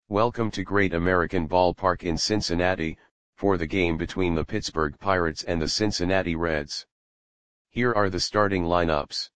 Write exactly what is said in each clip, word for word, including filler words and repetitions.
Welcome to Great American Ballpark in Cincinnati, for the game between the Pittsburgh Pirates and the Cincinnati Reds. Here are the starting lineups.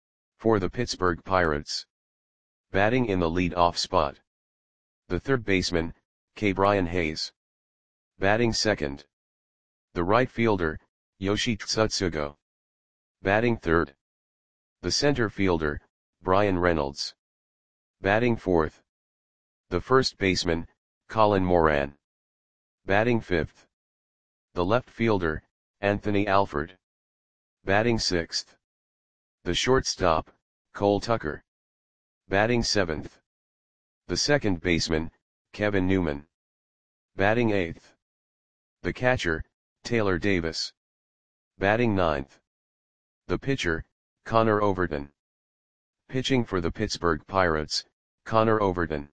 For the Pittsburgh Pirates. Batting in the lead-off spot. The third baseman, Ke'Bryan Hayes. Batting second. The right fielder, Yoshi Tsutsugo. Batting third. The center fielder, Bryan Reynolds. Batting fourth. The first baseman, Colin Moran. Batting fifth. The left fielder, Anthony Alford. Batting sixth. The shortstop, Cole Tucker. Batting seventh. The second baseman, Kevin Newman. Batting eighth. The catcher, Taylor Davis. Batting ninth. The pitcher, Connor Overton. Pitching for the Pittsburgh Pirates, Connor Overton.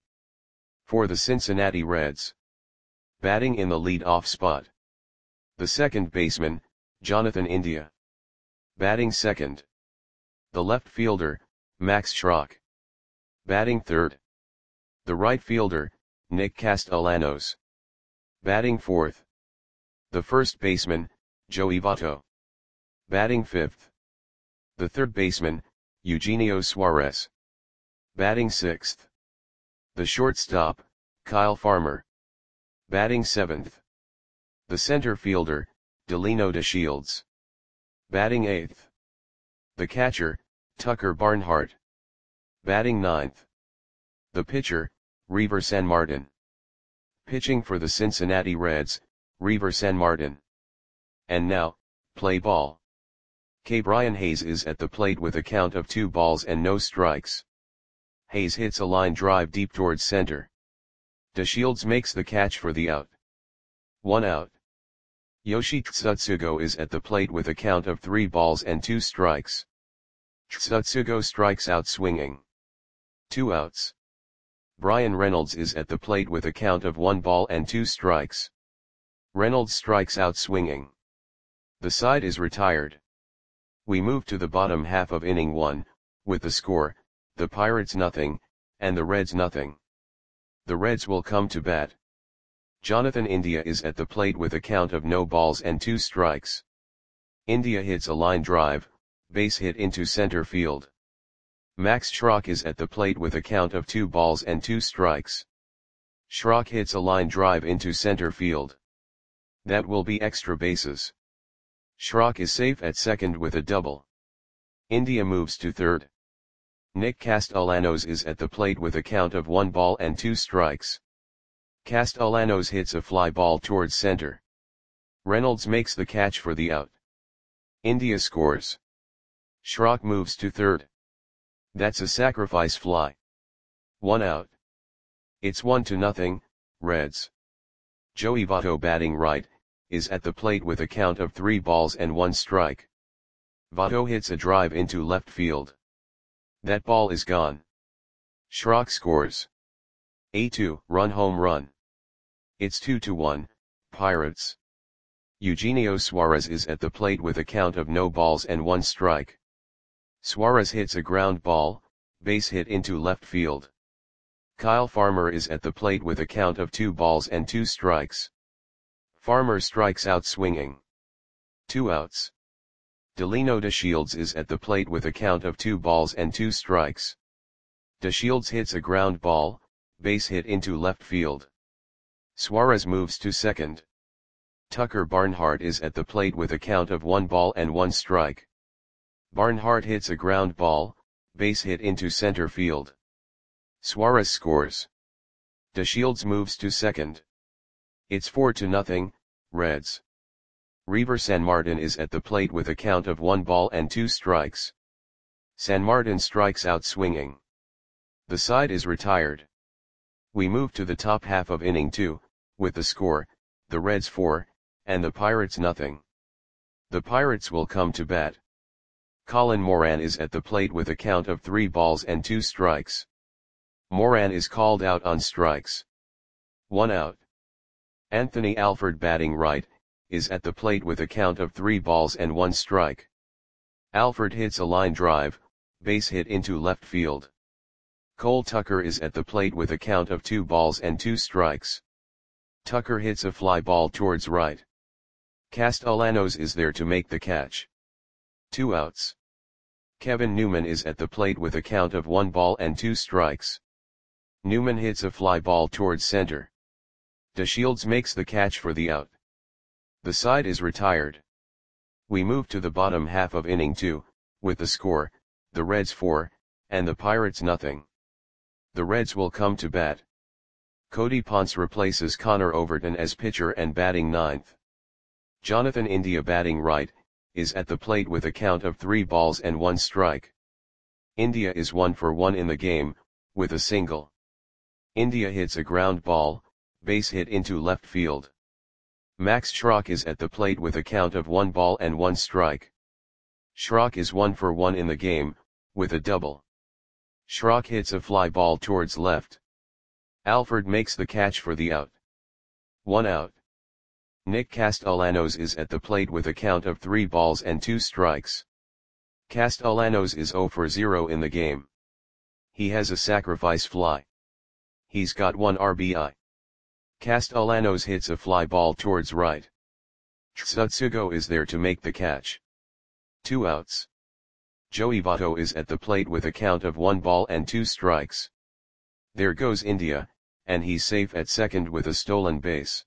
For the Cincinnati Reds. Batting in the lead-off spot. The second baseman, Jonathan India. Batting second. The left fielder, Max Schrock. Batting third. The right fielder, Nick Castellanos. Batting fourth. The first baseman, Joey Votto. Batting fifth. The third baseman, Eugenio Suarez. Batting sixth. The shortstop, Kyle Farmer. Batting seventh. The center fielder, Delino DeShields. Batting eighth. The catcher, Tucker Barnhart. Batting ninth. The pitcher, Reiver Sanmartin. Pitching for the Cincinnati Reds, Reiver Sanmartin. And now, play ball. Ke'Bryan Hayes is at the plate with a count of two balls and no strikes. Hayes hits a line drive deep towards center. DeShields makes the catch for the out. One out. Yoshi Tsutsugo is at the plate with a count of three balls and two strikes. Tsutsugo strikes out swinging. Two outs. Bryan Reynolds is at the plate with a count of one ball and two strikes. Reynolds strikes out swinging. The side is retired. We move to the bottom half of inning one, with the score, the Pirates nothing, and the Reds nothing. The Reds will come to bat. Jonathan India is at the plate with a count of no balls and two strikes. India hits a line drive, base hit into center field. Max Schrock is at the plate with a count of two balls and two strikes. Schrock hits a line drive into center field. That will be extra bases. Schrock is safe at second with a double. India moves to third. Nick Castellanos is at the plate with a count of one ball and two strikes. Castellanos hits a fly ball towards center. Reynolds makes the catch for the out. India scores. Schrock moves to third. That's a sacrifice fly. One out. It's one to nothing, Reds. Joey Votto, batting right, is at the plate with a count of three balls and one strike. Votto hits a drive into left field. That ball is gone. Schrock scores. A two-run home run. It's two to one, Pirates. Eugenio Suarez is at the plate with a count of no balls and one strike. Suarez hits a ground ball, base hit into left field. Kyle Farmer is at the plate with a count of two balls and two strikes. Farmer strikes out swinging. Two outs. Delino DeShields is at the plate with a count of two balls and two strikes. DeShields hits a ground ball, base hit into left field. Suarez moves to second. Tucker Barnhart is at the plate with a count of one ball and one strike. Barnhart hits a ground ball, base hit into center field. Suarez scores. DeShields moves to second. It's four to nothing, Reds. Reiver Sanmartin is at the plate with a count of one ball and two strikes. Sanmartin strikes out swinging. The side is retired. We move to the top half of inning two, with the score, the Reds four, and the Pirates nothing. The Pirates will come to bat. Colin Moran is at the plate with a count of three balls and two strikes. Moran is called out on strikes. One out. Anthony Alford, batting right, is at the plate with a count of three balls and one strike. Alford hits a line drive, base hit into left field. Cole Tucker is at the plate with a count of two balls and two strikes. Tucker hits a fly ball towards right. Castellanos is there to make the catch. Two outs. Kevin Newman is at the plate with a count of one ball and two strikes. Newman hits a fly ball towards center. DeShields makes the catch for the out. The side is retired. We move to the bottom half of inning two, with the score, the Reds four, and the Pirates nothing. The Reds will come to bat. Cody Ponce replaces Connor Overton as pitcher and batting ninth. Jonathan India, batting right, is at the plate with a count of three balls and one strike. India is one for one in the game, with a single. India hits a ground ball, base hit into left field. Max Schrock is at the plate with a count of one ball and one strike. Schrock is one for one in the game, with a double. Schrock hits a fly ball towards left. Alford makes the catch for the out. One out. Nick Castellanos is at the plate with a count of three balls and two strikes. Castellanos is zero for zero in the game. He has a sacrifice fly. He's got one R B I. Castellanos hits a fly ball towards right. Tsutsugo is there to make the catch. Two outs. Joey Votto is at the plate with a count of one ball and two strikes. There goes India, and he's safe at second with a stolen base.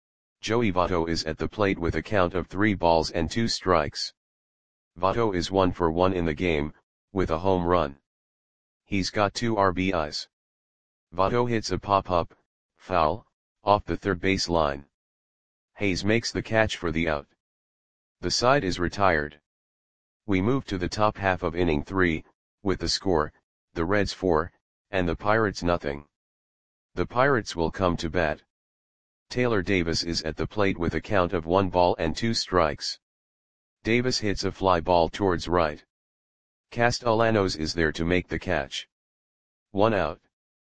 Joey Votto is at the plate with a count of three balls and two strikes. Votto is one for one in the game, with a home run. He's got two R B Is. Votto hits a pop-up, foul, off the third base line. Hayes makes the catch for the out. The side is retired. We move to the top half of inning three, with the score, the Reds four, and the Pirates nothing. The Pirates will come to bat. Taylor Davis is at the plate with a count of one ball and two strikes. Davis hits a fly ball towards right. Castellanos is there to make the catch. One out.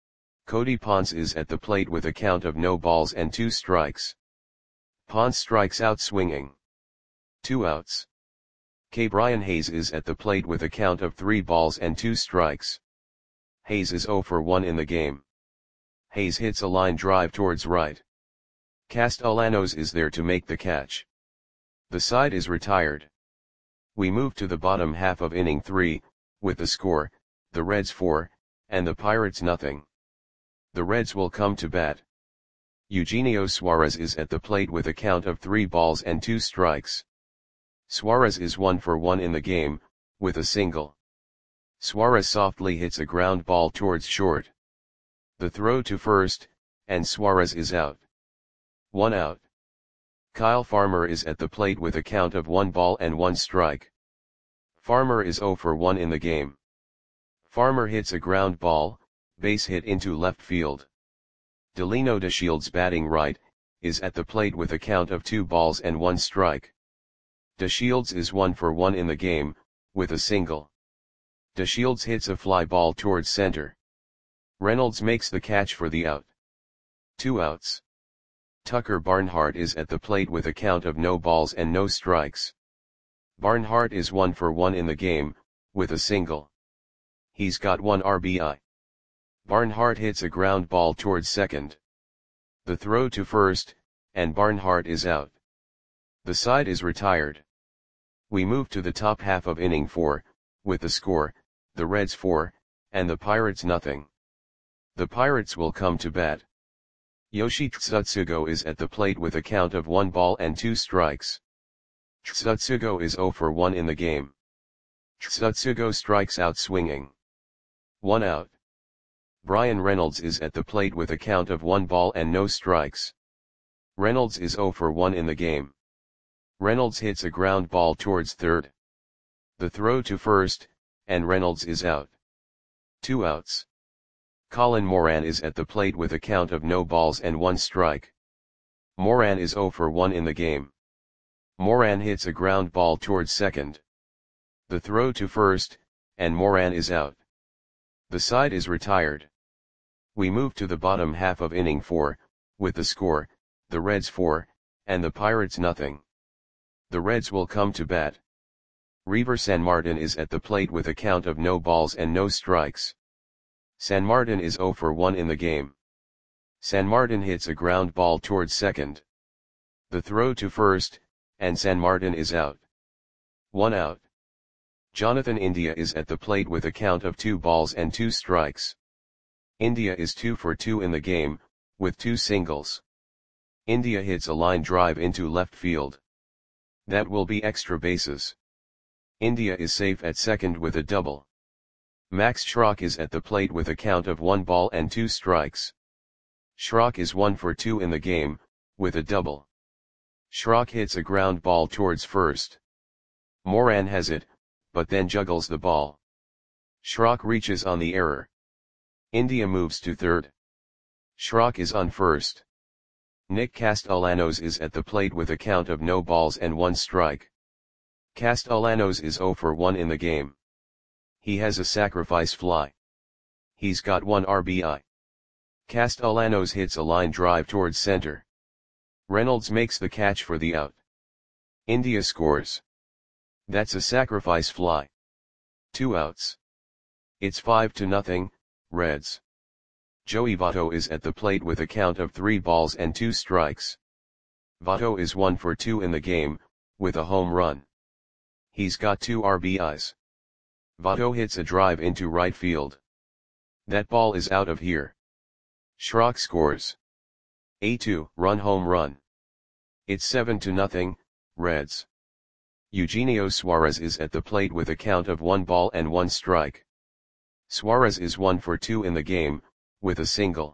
Cody Ponce is at the plate with a count of no balls and two strikes. Ponce strikes out swinging. Two outs. K. Brian Hayes is at the plate with a count of three balls and two strikes. Hayes is zero for one in the game. Hayes hits a line drive towards right. Castellanos is there to make the catch. The side is retired. We move to the bottom half of inning three, with the score, the Reds four, and the Pirates nothing. The Reds will come to bat. Eugenio Suarez is at the plate with a count of three balls and two strikes. Suarez is one for one in the game, with a single. Suarez softly hits a ground ball towards short. The throw to first, and Suarez is out. One out. Kyle Farmer is at the plate with a count of one ball and one strike. Farmer is zero for one in the game. Farmer hits a ground ball, base hit into left field. Delino DeShields, batting right, is at the plate with a count of two balls and one strike. DeShields is one for one in the game, with a single. DeShields hits a fly ball towards center. Reynolds makes the catch for the out. Two outs. Tucker Barnhart is at the plate with a count of no balls and no strikes. Barnhart is one for one in the game, with a single. He's got one R B I. Barnhart hits a ground ball towards second. The throw to first, and Barnhart is out. The side is retired. We move to the top half of inning four, with the score, the Reds four, and the Pirates nothing. The Pirates will come to bat. Yoshi Tsutsugo is at the plate with a count of one ball and two strikes. Tsutsugo is zero for one in the game. Tsutsugo strikes out swinging. One out. Brian Reynolds is at the plate with a count of one ball and no strikes. Reynolds is zero for one in the game. Reynolds hits a ground ball towards third. The throw to first, and Reynolds is out. Two outs. Colin Moran is at the plate with a count of no balls and one strike. Moran is zero for one in the game. Moran hits a ground ball towards second. The throw to first, and Moran is out. The side is retired. We move to the bottom half of inning four, with the score, the Reds four, and the Pirates nothing. The Reds will come to bat. Reiver Sanmartin is at the plate with a count of no balls and no strikes. San Martin is zero for one in the game. San Martin hits a ground ball towards second. The throw to first, and San Martin is out. One out. Jonathan India is at the plate with a count of two balls and two strikes. India is two for two in the game, with two singles. India hits a line drive into left field. That will be extra bases. India is safe at second with a double. Max Schrock is at the plate with a count of one ball and two strikes. Schrock is one for two in the game, with a double. Schrock hits a ground ball towards first. Moran has it, but then juggles the ball. Schrock reaches on the error. India moves to third. Schrock is on first. Nick Castellanos is at the plate with a count of no balls and one strike. Castellanos is zero for one in the game. He has a sacrifice fly. He's got one R B I. Castellanos hits a line drive towards center. Reynolds makes the catch for the out. India scores. That's a sacrifice fly. Two outs. It's five to nothing, Reds. Joey Votto is at the plate with a count of three balls and two strikes. Votto is one for two in the game, with a home run. He's got two R B Is. Votto hits a drive into right field. That ball is out of here. Schrock scores. A two-run home run. It's seven to nothing, Reds. Eugenio Suarez is at the plate with a count of one ball and one strike. Suarez is one for two in the game, with a single.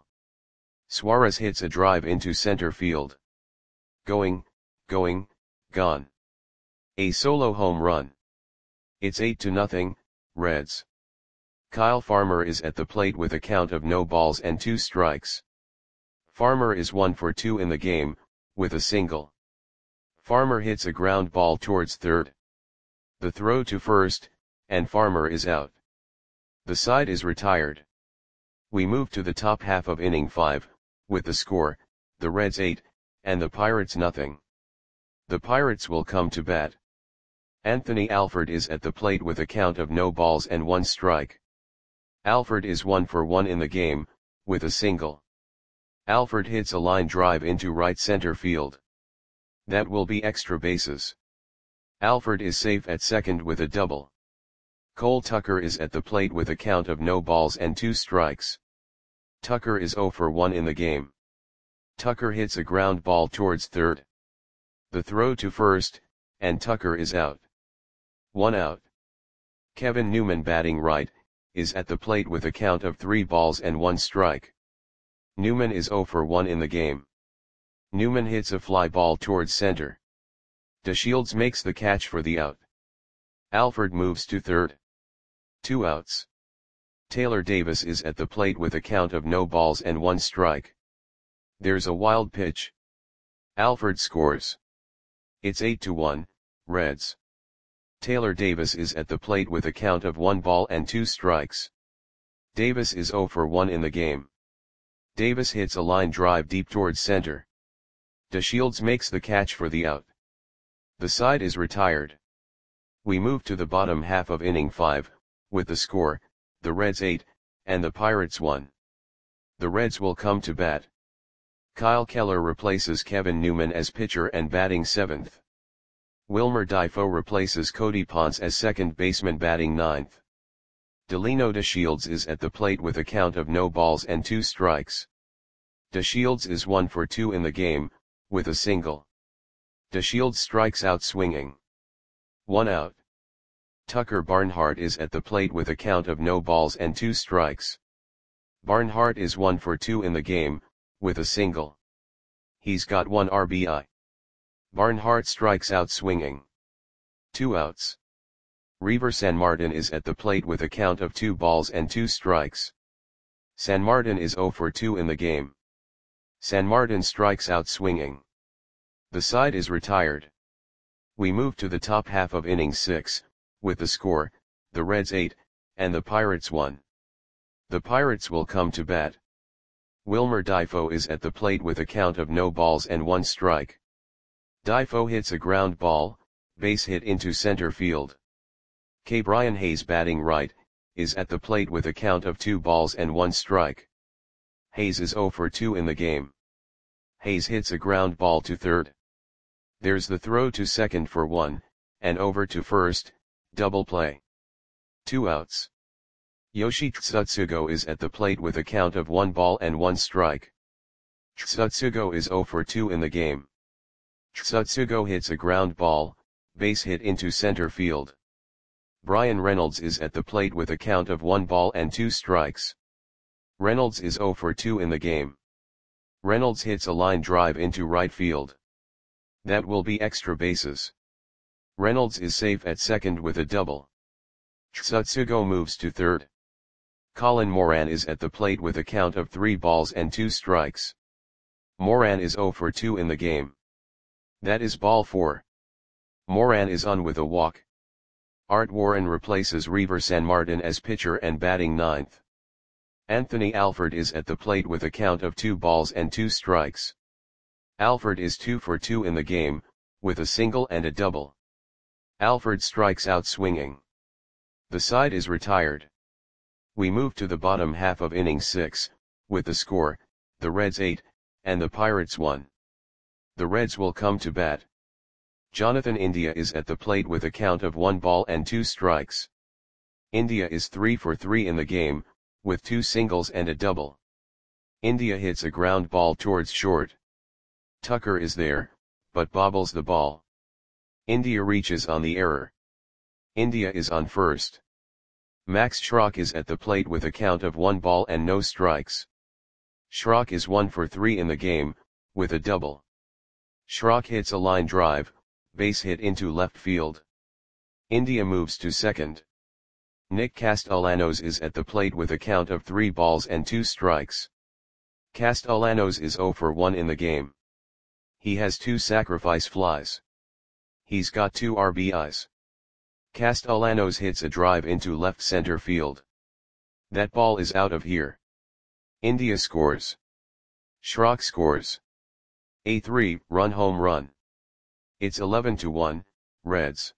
Suarez hits a drive into center field. Going, going, gone. A solo home run. It's eight to nothing, Reds. Kyle Farmer is at the plate with a count of no balls and two strikes. Farmer is one for two in the game, with a single. Farmer hits a ground ball towards third. The throw to first, and Farmer is out. The side is retired. We move to the top half of inning five, with the score, the Reds eight, and the Pirates nothing. The Pirates will come to bat. Anthony Alford is at the plate with a count of no balls and one strike. Alford is one for one in the game, with a single. Alford hits a line drive into right center field. That will be extra bases. Alford is safe at second with a double. Cole Tucker is at the plate with a count of no balls and two strikes. Tucker is zero for one in the game. Tucker hits a ground ball towards third. The throw to first, and Tucker is out. One out. Kevin Newman batting right, is at the plate with a count of three balls and one strike. Newman is zero for one in the game. Newman hits a fly ball towards center. DeShields makes the catch for the out. Alford moves to third. Two outs. Taylor Davis is at the plate with a count of no balls and one strike. There's a wild pitch. Alford scores. It's eight to one, Reds. Taylor Davis is at the plate with a count of one ball and two strikes. Davis is zero for one in the game. Davis hits a line drive deep towards center. DeShields makes the catch for the out. The side is retired. We move to the bottom half of inning five, with the score, the Reds eight, and the Pirates one. The Reds will come to bat. Kyle Keller replaces Kevin Newman as pitcher and batting seventh. Wilmer Difo replaces Cody Ponce as second baseman batting ninth. Delino DeShields is at the plate with a count of no balls and two strikes. DeShields is one for two in the game, with a single. DeShields strikes out swinging. One out. Tucker Barnhart is at the plate with a count of no balls and two strikes. Barnhart is one for two in the game, with a single. He's got one R B I. Barnhart strikes out swinging. Two outs. Reiver Sanmartin is at the plate with a count of two balls and two strikes. Sanmartin is zero for two in the game. Sanmartin strikes out swinging. The side is retired. We move to the top half of inning six, with the score, the Reds eight, and the Pirates one. The Pirates will come to bat. Wilmer Difo is at the plate with a count of no balls and one strike. Difo hits a ground ball, base hit into center field. K. Brian Hayes batting right, is at the plate with a count of two balls and one strike. Hayes is zero for two in the game. Hayes hits a ground ball to third. There's the throw to second for one, and over to first, double play. Two outs. Yoshi Tsutsugo is at the plate with a count of one ball and one strike. Tsutsugo is zero for two in the game. Tsutsugo hits a ground ball, base hit into center field. Bryan Reynolds is at the plate with a count of one ball and two strikes. Reynolds is zero for two in the game. Reynolds hits a line drive into right field. That will be extra bases. Reynolds is safe at second with a double. Tsutsugo moves to third. Colin Moran is at the plate with a count of three balls and two strikes. Moran is zero for two in the game. That is ball four. Moran is on with a walk. Art Warren replaces Reaver Sanmartin as pitcher and batting ninth. Anthony Alford is at the plate with a count of two balls and two strikes. Alford is two for two in the game, with a single and a double. Alford strikes out swinging. The side is retired. We move to the bottom half of inning six, with the score, the Reds eight, and the Pirates one. The Reds will come to bat. Jonathan India is at the plate with a count of one ball and two strikes. India is three for three in the game, with two singles and a double. India hits a ground ball towards short. Tucker is there, but bobbles the ball. India reaches on the error. India is on first. Max Schrock is at the plate with a count of one ball and no strikes. Schrock is one for three in the game, with a double. Schrock hits a line drive, base hit into left field. India moves to second. Nick Castellanos is at the plate with a count of three balls and two strikes. Castellanos is zero for one in the game. He has two sacrifice flies. He's got two R B Is. Castellanos hits a drive into left center field. That ball is out of here. India scores. Schrock scores. A three-run home run. It's eleven to one, Reds.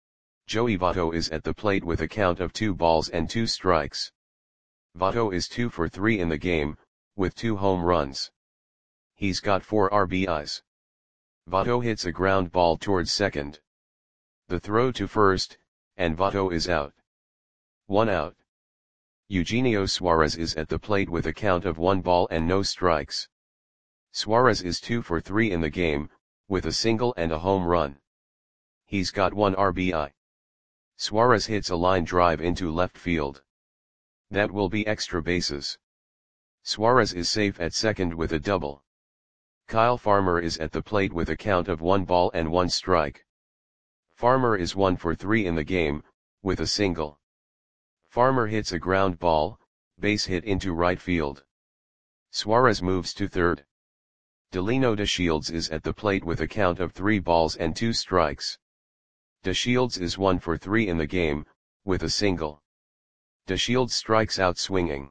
Joey Votto is at the plate with a count of two balls and two strikes. Votto is two for three in the game, with two home runs. He's got four R B Is. Votto hits a ground ball towards second. The throw to first, and Votto is out. One out. Eugenio Suarez is at the plate with a count of one ball and no strikes. Suarez is two for three in the game, with a single and a home run. He's got one R B I. Suarez hits a line drive into left field. That will be extra bases. Suarez is safe at second with a double. Kyle Farmer is at the plate with a count of one ball and one strike. Farmer is one for three in the game, with a single. Farmer hits a ground ball, base hit into right field. Suarez moves to third. Delino DeShields is at the plate with a count of three balls and two strikes. DeShields is one for three in the game, with a single. DeShields strikes out swinging.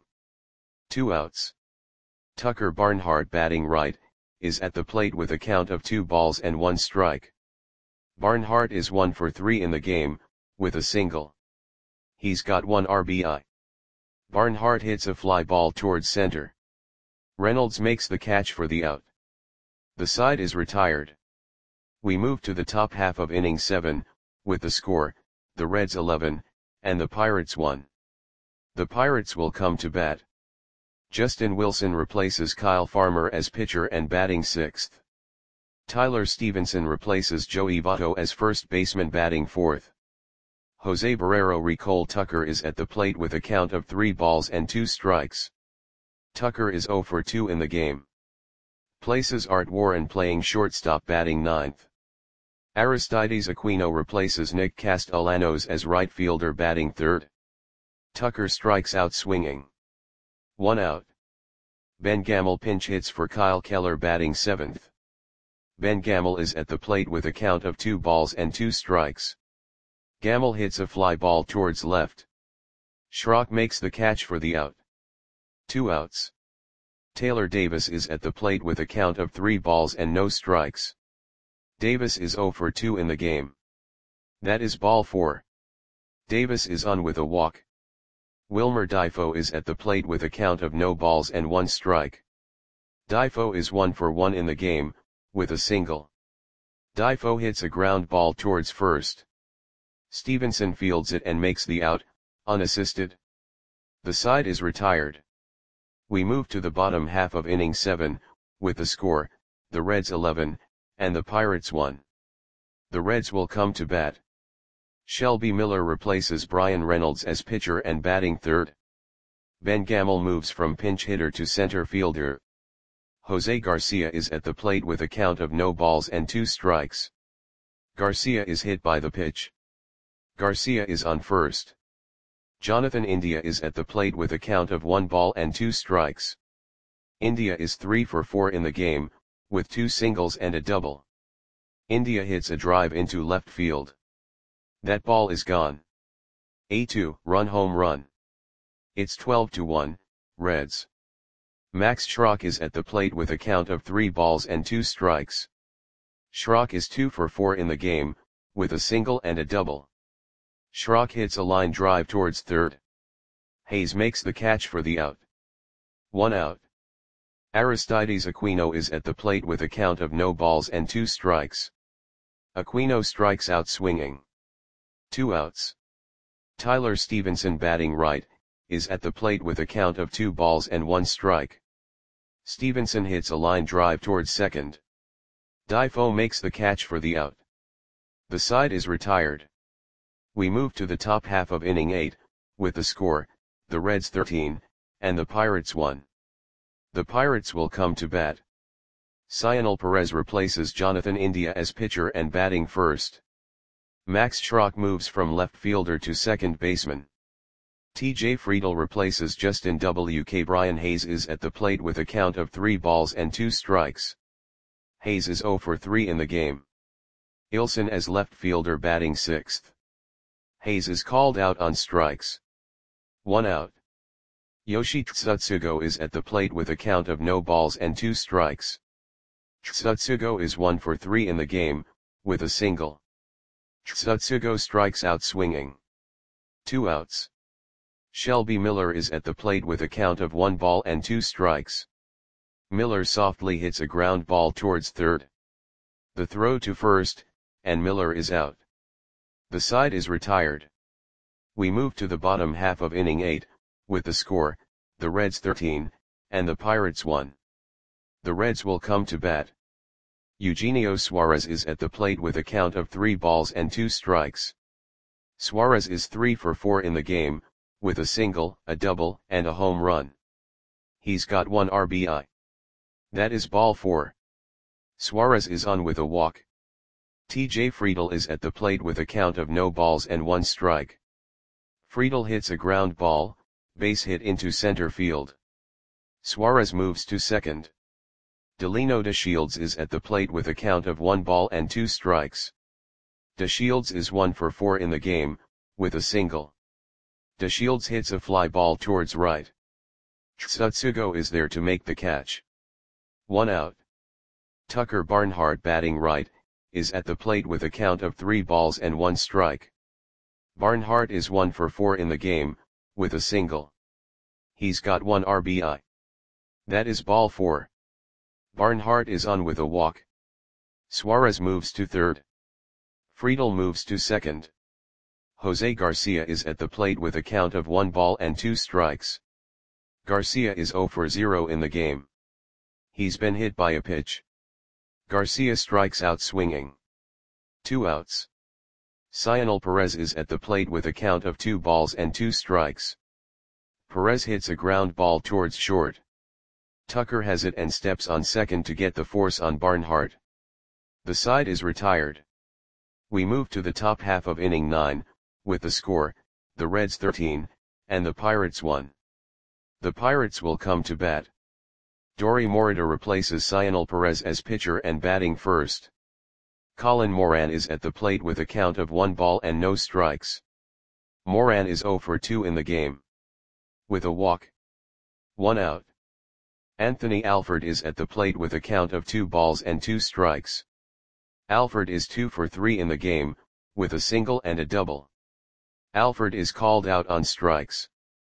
Two outs. Tucker Barnhart, batting right, is at the plate with a count of two balls and one strike. Barnhart is one for three in the game, with a single. He's got one R B I. Barnhart hits a fly ball towards center. Reynolds makes the catch for the out. The side is retired. We move to the top half of inning seven, with the score, the Reds eleven, and the Pirates one. The Pirates will come to bat. Justin Wilson replaces Kyle Farmer as pitcher and batting sixth. Tyler Stevenson replaces Joey Votto as first baseman, batting fourth. Jose Barrero Recole Tucker is at the plate with a count of three balls and two strikes. Tucker is zero for two in the game. Places Art Warren playing shortstop, batting ninth. Aristides Aquino replaces Nick Castellanos as right fielder, batting third. Tucker strikes out swinging. One out. Ben Gamel pinch hits for Kyle Keller, batting seventh. Ben Gamel is at the plate with a count of two balls and two strikes. Gamel hits a fly ball towards left. Schrock makes the catch for the out. Two outs. Taylor Davis is at the plate with a count of three balls and no strikes. Davis is zero for two in the game. That is ball four. Davis is on with a walk. Wilmer Difo is at the plate with a count of no balls and one strike. Difo is one for one in the game, with a single. Difo hits a ground ball towards first. Stevenson fields it and makes the out, unassisted. The side is retired. We move to the bottom half of inning seven, with the score, the Reds eleven, and the Pirates one. The Reds will come to bat. Shelby Miller replaces Brian Reynolds as pitcher and batting third. Ben Gamel moves from pinch hitter to center fielder. Jose Garcia is at the plate with a count of no balls and two strikes. Garcia is hit by the pitch. Garcia is on first. Jonathan India is at the plate with a count of one ball and two strikes. India is three for four in the game, with two singles and a double. India hits a drive into left field. That ball is gone. A two-run home run. It's twelve to one, Reds. Max Schrock is at the plate with a count of three balls and two strikes. Schrock is two for four in the game, with a single and a double. Schrock hits a line drive towards third. Hayes makes the catch for the out. One out. Aristides Aquino is at the plate with a count of no balls and two strikes. Aquino strikes out swinging. Two outs. Tyler Stevenson, batting right, is at the plate with a count of two balls and one strike. Stevenson hits a line drive towards second. Difo makes the catch for the out. The side is retired. We move to the top half of inning eight, with the score, the Reds thirteen, and the Pirates one. The Pirates will come to bat. Cionel Perez replaces Jonathan India as pitcher and batting first. Max Schrock moves from left fielder to second baseman. T J Friedel replaces Justin W K. Brian Hayes is at the plate with a count of three balls and two strikes. Hayes is zero for three in the game. Ilson as left fielder, batting sixth. Hayes is called out on strikes. One out. Yoshi Tsutsugo is at the plate with a count of no balls and two strikes. Tsutsugo is one for three in the game, with a single. Tsutsugo strikes out swinging. Two outs. Shelby Miller is at the plate with a count of one ball and two strikes. Miller softly hits a ground ball towards third. The throw to first, and Miller is out. The side is retired. We move to the bottom half of inning eight, with the score, the Reds thirteen, and the Pirates one. The Reds will come to bat. Eugenio Suarez is at the plate with a count of three balls and two strikes. Suarez is three for four in the game, with a single, a double, and a home run. He's got one R B I. That is ball four. Suarez is on with a walk. T J Friedel is at the plate with a count of no balls and one strike. Friedel hits a ground ball, base hit into center field. Suarez moves to second. Delino DeShields is at the plate with a count of one ball and two strikes. DeShields is one for four in the game, with a single. DeShields hits a fly ball towards right. Tsutsugo is there to make the catch. One out. Tucker Barnhart, batting right, is at the plate with a count of three balls and one strike. Barnhart is one for four in the game, with a single. He's got one R B I. That is ball four. Barnhart is on with a walk. Suarez moves to third. Friedel moves to second. Jose Garcia is at the plate with a count of one ball and two strikes. Garcia is zero for zero in the game. He's been hit by a pitch. Garcia strikes out swinging. Two outs. Cionel Perez is at the plate with a count of two balls and two strikes. Perez hits a ground ball towards short. Tucker has it and steps on second to get the force on Barnhart. The side is retired. We move to the top half of inning nine, with the score, the Reds thirteen, and the Pirates one. The Pirates will come to bat. Dory Morita replaces Cionel Perez as pitcher and batting first. Colin Moran is at the plate with a count of one ball and no strikes. Moran is zero for two in the game. With a walk. One out. Anthony Alford is at the plate with a count of two balls and two strikes. Alford is two for three in the game, with a single and a double. Alford is called out on strikes.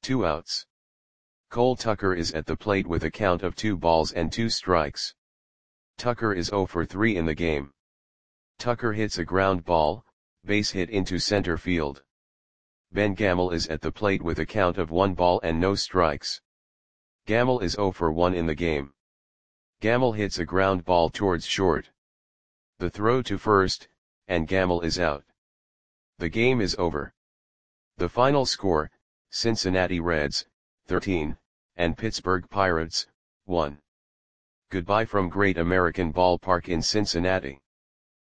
Two outs. Cole Tucker is at the plate with a count of two balls and two strikes. Tucker is zero for three in the game. Tucker hits a ground ball, base hit into center field. Ben Gamel is at the plate with a count of one ball and no strikes. Gamel is zero for one in the game. Gamel hits a ground ball towards short. The throw to first, and Gamel is out. The game is over. The final score, Cincinnati Reds, thirteen, and Pittsburgh Pirates, one. Goodbye from Great American Ballpark in Cincinnati.